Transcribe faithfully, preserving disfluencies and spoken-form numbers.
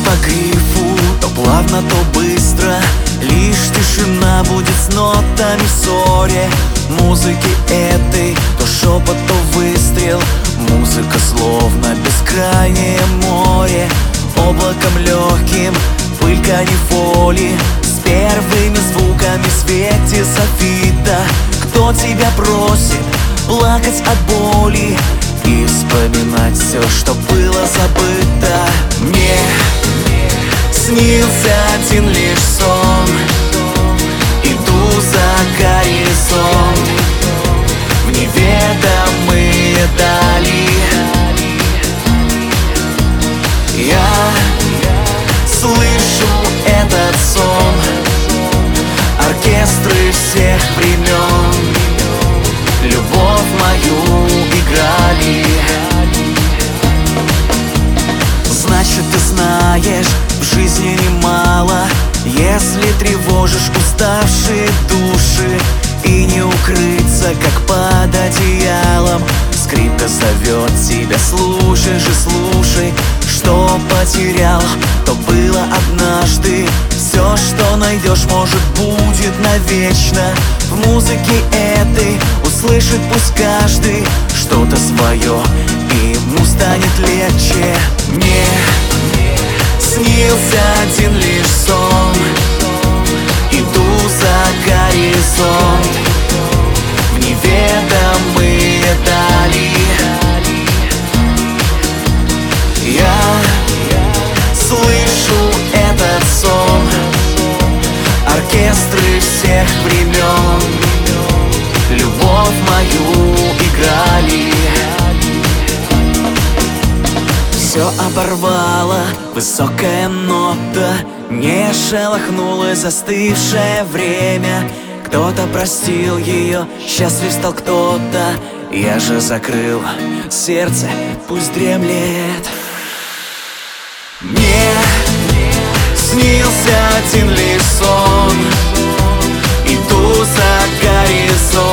по грифу, то плавно, то быстро. Лишь тишина будет с нотами ссоре музыки этой, то шепот, то выстрел. Музыка словно бескрайнее море, облаком легким пыль канифоли. С первыми звуками в свете софита. Кто тебя просит плакать от боли и вспоминать все, что было забыто? Мне снился один лишь сон. Иду за горизонт в неведомые дали. Я слышу этот сон, оркестры всех времен любовь мою играли. Значит, ты знаешь, в жизни немало, если тревожишь уставшие души. И не укрыться, как под одеялом. Скрипка зовет тебя, слушай же, слушай. Что потерял, то было однажды. Все, что найдешь, может, будет навечно. В музыке этой услышит пусть каждый что-то свое, и ему станет легче. Мне снился один лишь сон. Иду за горизонт в неведомые дали. Я слышу этот сон, оркестры всех времен любовь мою играли. Все оборвало высокая нота, не шелохнулось застывшее время. Кто-то простил ее, счастлив стал кто-то. Я же закрыл сердце, пусть дремлет. Мне снился один лишь сон. Иду за горизонт